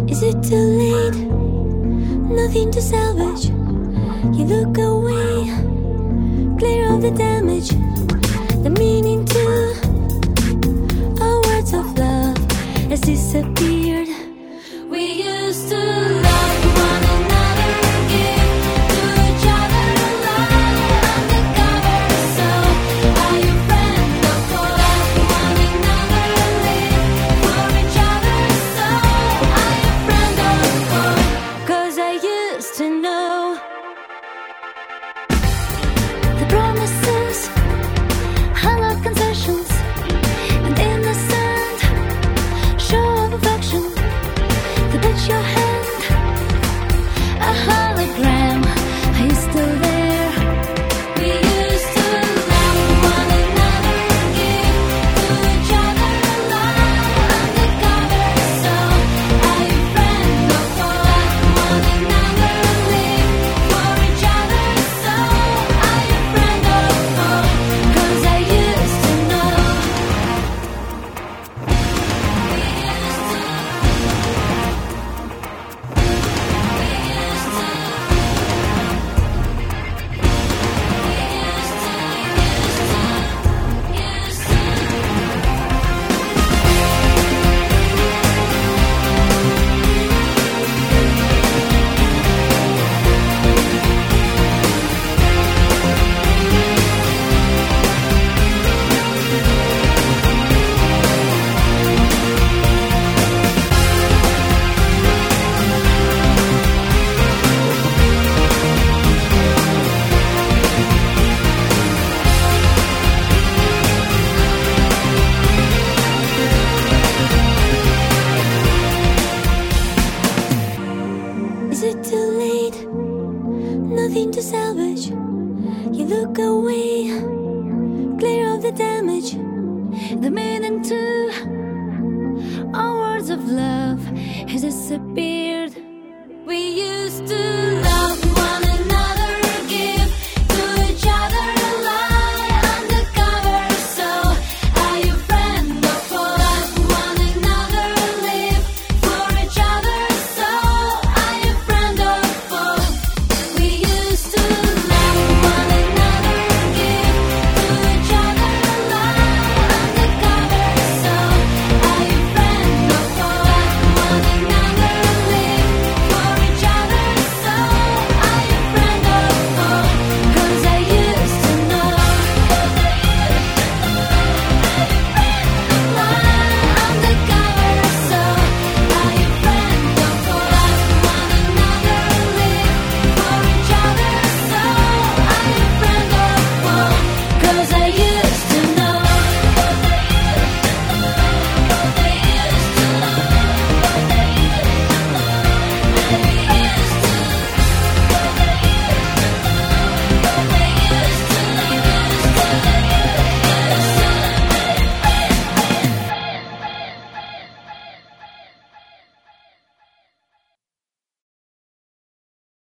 Is it too late? Nothing to salvage. You look away, clear of the damage. The meaning to our words of love has disappeared. We used to love one another, give to each other love undercover. So are you friend or foe? Love one another, live for each other. So are you friend or foe? 'Cause I used to know the promises, hollow concessions, and innocent show of affection. To touch your hand, a hologram. Are you still there? We used to love one another, give to each other love undercover. So are you friend or foe? Love one another, live for each other. So are you friend or foe? 'Cause I used to know. We used to. Is it too late? Nothing to salvage. You look away, clear of the damage. The meaning to our words of love has disappeared.